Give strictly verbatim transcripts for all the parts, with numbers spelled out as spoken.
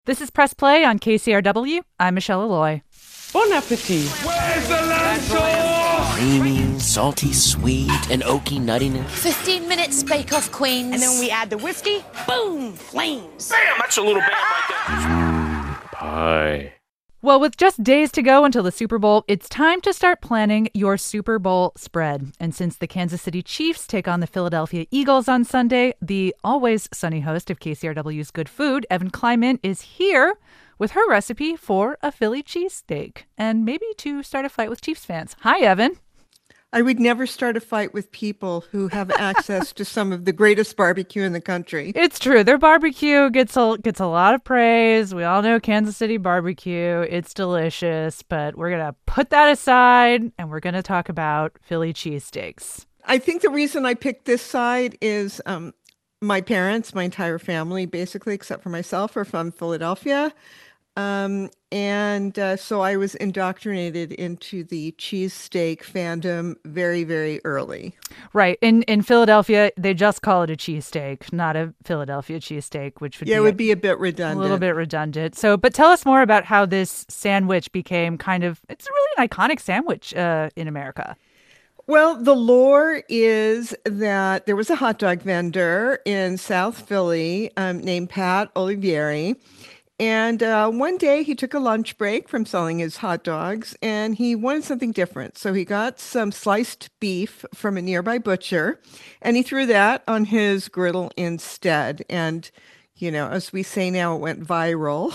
This is Press Play on K C R W. I'm Michelle Alloy. Bon appetit. Where's the lamb sauce? Creamy, salty, sweet, and oaky nuttiness. fifteen minutes bake-off, queens. And then we add the whiskey, boom, flames. Damn, that's a little bad right there. Pie. Well, with just days to go until the Super Bowl, it's time to start planning your Super Bowl spread. And since the Kansas City Chiefs take on the Philadelphia Eagles on Sunday, the always sunny host of K C R W's Good Food, Evan Kleiman, is here with her recipe for a Philly cheesesteak and maybe to start a fight with Chiefs fans. Hi, Evan. I would never start a fight with people who have access to some of the greatest barbecue in the country. It's true. Their barbecue gets a, gets a lot of praise. We all know Kansas City barbecue. It's delicious, but we're going to put that aside and we're going to talk about Philly cheesesteaks. I think the reason I picked this side is um, my parents, my entire family, basically, except for myself, are from Philadelphia. Um, and uh, so I was indoctrinated into the cheesesteak fandom very, very early. Right. In in Philadelphia, they just call it a cheesesteak, not a Philadelphia cheesesteak, which would yeah, be it would a, be a bit redundant. a little bit redundant. So, but tell us more about how this sandwich became kind of, it's really an iconic sandwich uh, in America. Well, the lore is that there was a hot dog vendor in South Philly um, named Pat Olivieri. And uh, one day he took a lunch break from selling his hot dogs and he wanted something different. So he got some sliced beef from a nearby butcher and he threw that on his griddle instead. And, you know, as we say now, it went viral.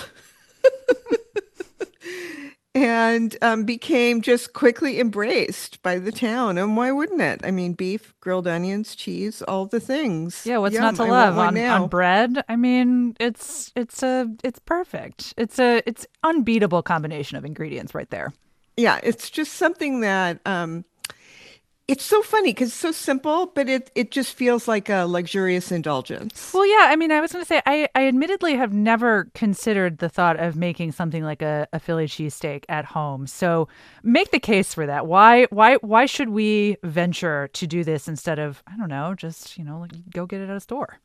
And um, became just quickly embraced by the town. And why wouldn't it? I mean, beef, grilled onions, cheese, all the things. Yeah, what's Yum, not to I love want one on, now. on bread? I mean, it's it's a it's perfect. It's a it's unbeatable combination of ingredients right there. Yeah, it's just something that um, it's so funny because it's so simple, but it it just feels like a luxurious indulgence. Well, yeah, I mean, I was going to say, I, I admittedly have never considered the thought of making something like a, a Philly cheesesteak at home. So make the case for that. Why why why should we venture to do this instead of, I don't know, just, you know, like go get it at a store?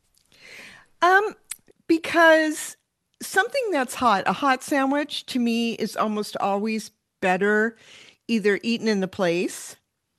Um, because something that's hot, a hot sandwich to me is almost always better either eaten in the place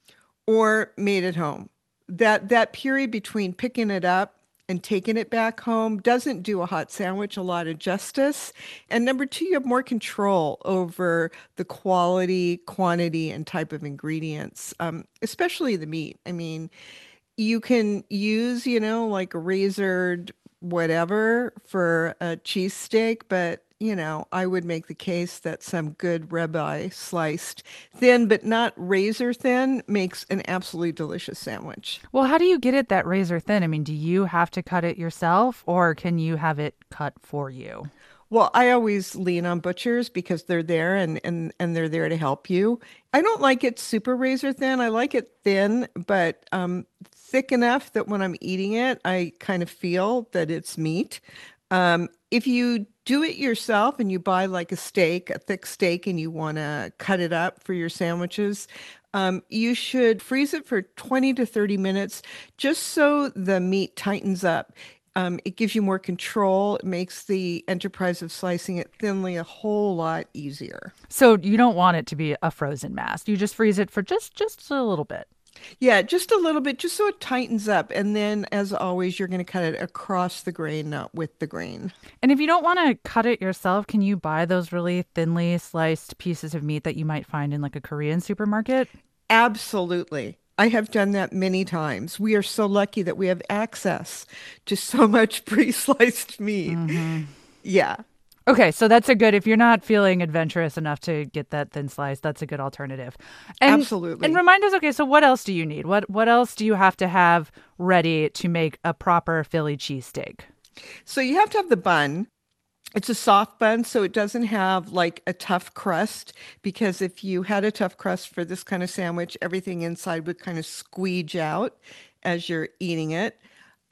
or made at home. That that period between picking it up and taking it back home doesn't do a hot sandwich a lot of justice. And number two, you have more control over the quality, quantity, and type of ingredients, um, especially the meat. I mean, you can use, you know, like a razored whatever for a cheesesteak, but you know, I would make the case that some good ribeye sliced thin, but not razor thin, makes an absolutely delicious sandwich. Well, how do you get it that razor thin? I mean, do you have to cut it yourself or can you have it cut for you? Well, I always lean on butchers because they're there and, and, and they're there to help you. I don't like it super razor thin. I like it thin, but um, thick enough that when I'm eating it, I kind of feel that it's meat. Um, if you do it yourself and you buy like a steak, a thick steak, and you want to cut it up for your sandwiches, um, you should freeze it for twenty to thirty minutes just so the meat tightens up. Um, it gives you more control. It makes the enterprise of slicing it thinly a whole lot easier. So you don't want it to be a frozen mass. You just freeze it for just, just a little bit. Yeah, just a little bit, just so it tightens up. And then, as always, you're going to cut it across the grain, not with the grain. And if you don't want to cut it yourself, can you buy those really thinly sliced pieces of meat that you might find in like a Korean supermarket? Absolutely. I have done that many times. We are so lucky that we have access to so much pre-sliced meat. Mm-hmm. Yeah. Okay, so that's a good, if you're not feeling adventurous enough to get that thin slice, that's a good alternative. And, Absolutely. And remind us, okay, so what else do you need? What what else do you have to have ready to make a proper Philly cheesesteak? So you have to have the bun. It's a soft bun, so it doesn't have like a tough crust, because if you had a tough crust for this kind of sandwich, everything inside would kind of squeege out as you're eating it.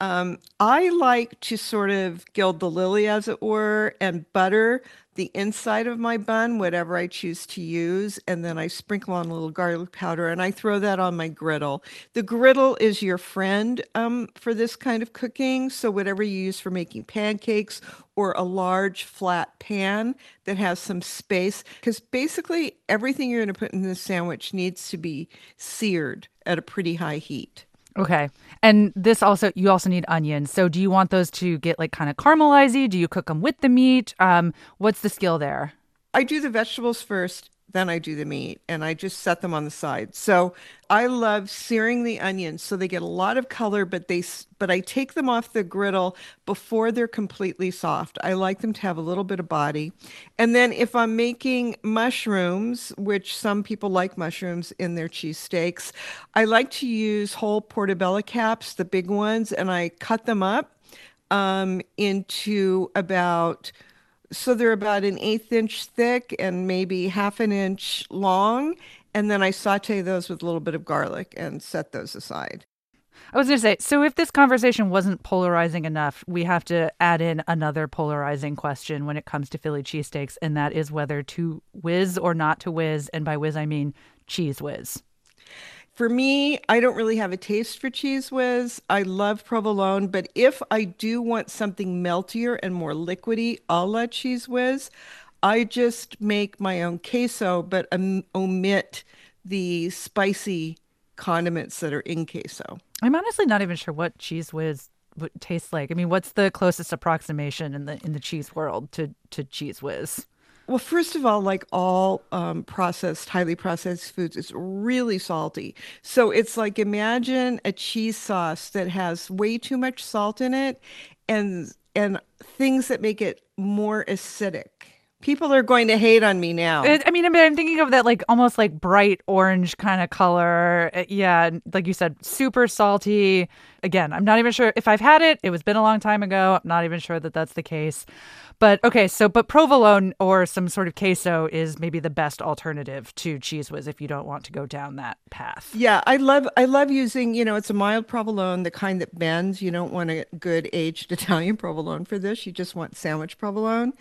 Um, I like to sort of gild the lily, as it were, and butter the inside of my bun, whatever I choose to use, and then I sprinkle on a little garlic powder, and I throw that on my griddle. The griddle is your friend um, for this kind of cooking, so whatever you use for making pancakes or a large flat pan that has some space, because basically everything you're going to put in this sandwich needs to be seared at a pretty high heat. Okay. And this also, you also need onions. So do you want those to get like kind of caramelized? Do you cook them with the meat? Um, what's the skill there? I do the vegetables first, then I do the meat, and I just set them on the side. So I love searing the onions so they get a lot of color, but they but I take them off the griddle before they're completely soft. I like them to have a little bit of body. And then if I'm making mushrooms, which some people like mushrooms in their cheesesteaks, I like to use whole portobello caps, the big ones, and I cut them up um, into about So they're about an eighth inch thick and maybe half an inch long. And then I saute those with a little bit of garlic and set those aside. I was going to say, so if this conversation wasn't polarizing enough, we have to add in another polarizing question when it comes to Philly cheesesteaks, and that is whether to whiz or not to whiz. And by whiz, I mean cheese whiz. For me, I don't really have a taste for Cheese Whiz. I love provolone, but if I do want something meltier and more liquidy, a la Cheese Whiz, I just make my own queso, but um, omit the spicy condiments that are in queso. I'm honestly not even sure what Cheese Whiz would taste like. I mean, what's the closest approximation in the in the cheese world to, to Cheese Whiz? Well, first of all, like all um, processed, highly processed foods, it's really salty. So it's like, imagine a cheese sauce that has way too much salt in it and and things that make it more acidic. People are going to hate on me now. It, I mean, I mean, I'm thinking of that like almost like bright orange kind of color. Uh, Yeah, like you said, super salty. Again, I'm not even sure if I've had it. It was been a long time ago. I'm not even sure that that's the case. But okay, so but provolone or some sort of queso is maybe the best alternative to Cheese Whiz if you don't want to go down that path. Yeah, I love I love using, you know, it's a mild provolone, the kind that bends. You don't want a good aged Italian provolone for this. You just want sandwich provolone.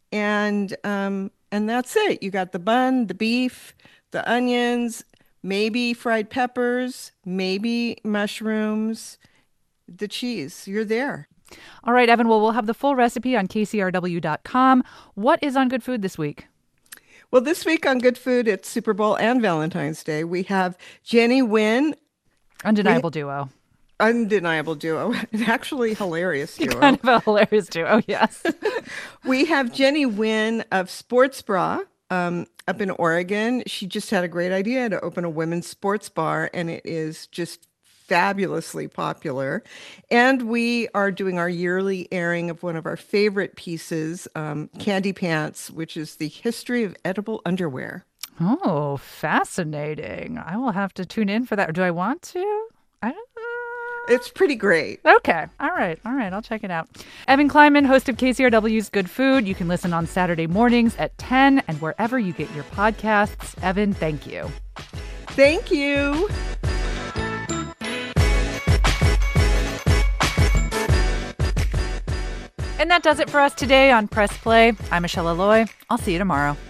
And um and that's it. You got the bun, the beef, the onions, maybe fried peppers, maybe mushrooms, the cheese. You're there. All right, Evan. Well, we'll have the full recipe on K C R W dot com. What is on Good Food this week? Well, this week on Good Food, it's Super Bowl and Valentine's Day. We have Jenny Wynn. Undeniable we, duo. Undeniable duo. Actually, hilarious duo. Kind of a hilarious duo, yes. We have Jenny Wynn of Sports Bra um, up in Oregon. She just had a great idea to open a women's sports bar, and it is just fabulously popular. And we are doing our yearly airing of one of our favorite pieces, um, Candy Pants, which is the history of edible underwear. Oh, fascinating. I will have to tune in for that. Or do I want to? I don't know. It's pretty great. Okay. All right. All right. I'll check it out. Evan Kleinman, host of K C R W's Good Food. You can listen on Saturday mornings at ten and wherever you get your podcasts. Evan, thank you. Thank you. And that does it for us today on Press Play. I'm Michelle Alloy. I'll see you tomorrow.